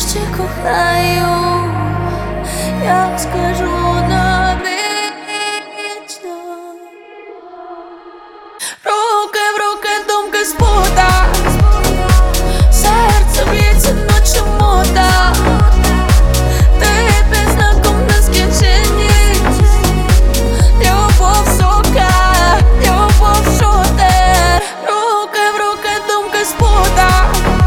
чи кохаю, я скажу навічно. Руки в руки, думки спута, серце б'ється, ну чому так? Ти під знаком нескінченність, любов сука, любов шутер. Руки в руки, думки спута,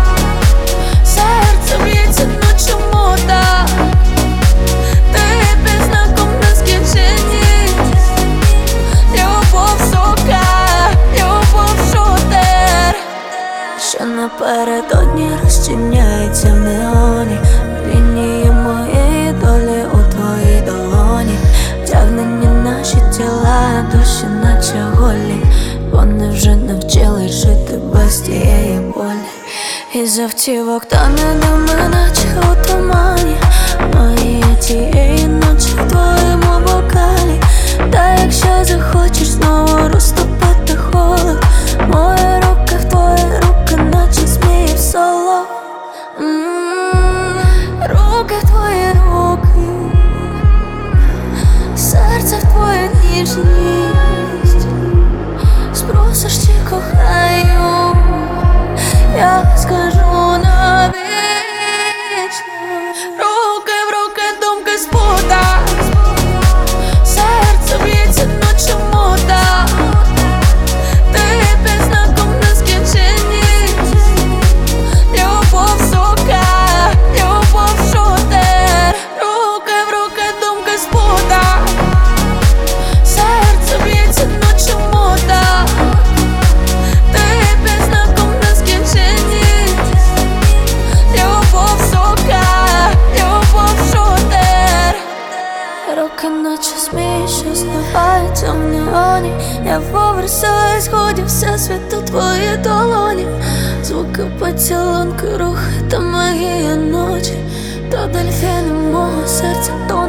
серце б'ється, ну чому так? Ти під знаком нескінченність, любов сука, любов шутер. Що напередодні розчиняється в неоні, лінії моєї долі у твоїй долоні, втягнені наші тіла, душі наче голі. Вони вже навчились жити без тієї болі. Із автівок тане дими, наче у тумані, мої тієї ночі в твоєму бокалі. Та якщо захочеш знову розтопити холод, мої руки в твої руки, наче змії в соло. Руки в твої руки, серце в твою ніжність. Спросиш, чи кохаю, я скажу навічно. Руки в руки, думки спута, серце б'ється, ну чому так? Ти під знаком нескінченність, любов сука, любов шутер. Руки в руки, думки спута, серце б'ється, ну чому так? Ти під знаком нескінченність, любов сука, любов шутер. Руки наче змії, що зливаються в неоні. Я поверсаю сходів всесвіту твої долоні. Звуки поцілунки, рухи та магія ночі, то дельфіни мого серця.